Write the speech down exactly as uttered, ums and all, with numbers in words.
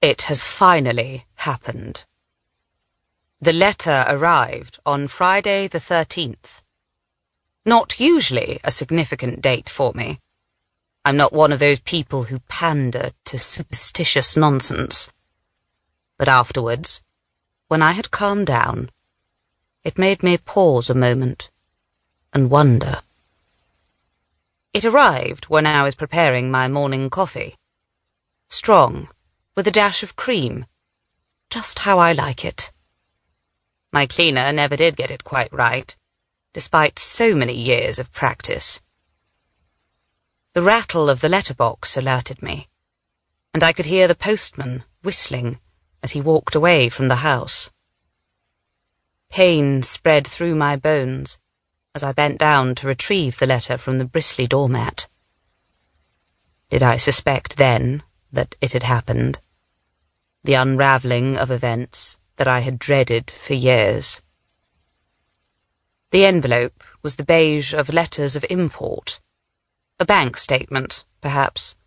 It has finally happened. The letter arrived on Friday the thirteenth. Not usually a significant date for me. I'm not one of those people who pander to superstitious nonsense. But afterwards, when I had calmed down, it made me pause a moment and wonder. It arrived when I was preparing my morning coffee. Strong, with a dash of cream, just how I like it. My cleaner never did get it quite right, despite so many years of practice. The rattle of the letterbox alerted me, and I could hear the postman whistling as he walked away from the house. Pain spread through my bones as I bent down to retrieve the letter from the bristly doormat. Did I suspect then that it had happened? The unravelling of events that I had dreaded for years. The envelope was the beige of letters of import. A bank statement, perhaps,